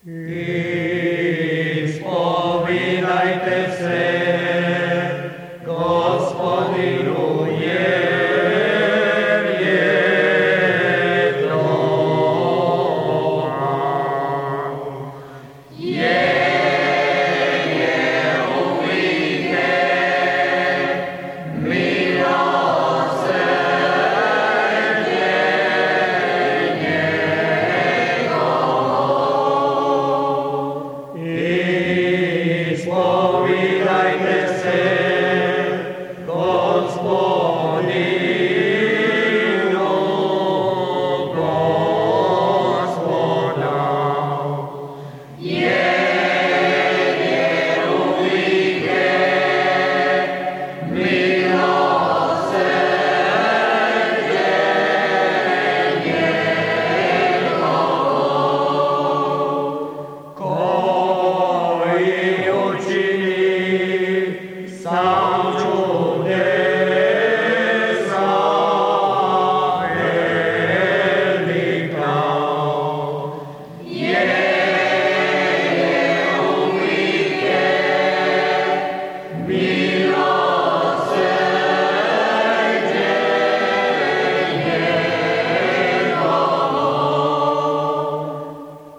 Ispovedajte se Gospodinu jer je dobar. Jer je uvijek milosrđe njegovo. Ispovedajte se Gospodinu, Gospoda, jer je uvijek milosrđe njegovo. Koji učini sam čudesa velika, jer je uvijek milosrđe njegovo.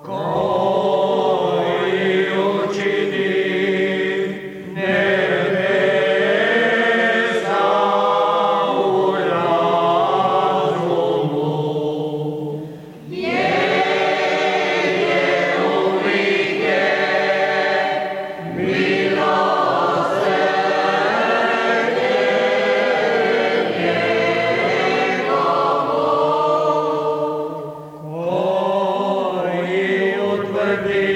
Koji učini nebesa u razumu, jer je uvijek milosrđe njegovo. Koji utvrdi